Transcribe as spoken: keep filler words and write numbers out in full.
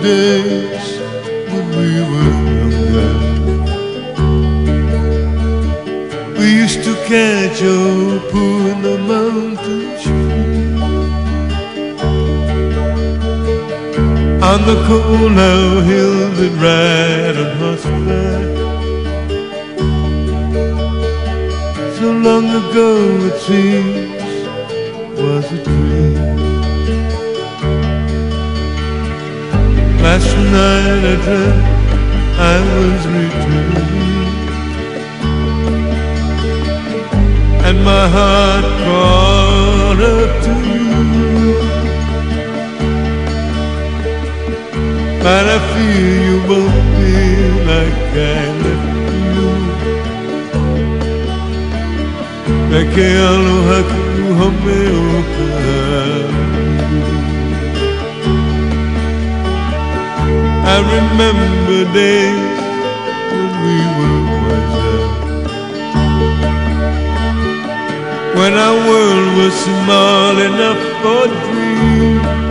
days when we were younger. We used to catch old pool in the mountain stream, on the cold now hill that ride on horseback. So long ago it seems was a dream. Last night I dreamt I was returning, and my heart called up to you. But I feel you won't be like I left you. Perché aloha ku home o ka. I remember days when we were wiser, when our world was small enough for dreams.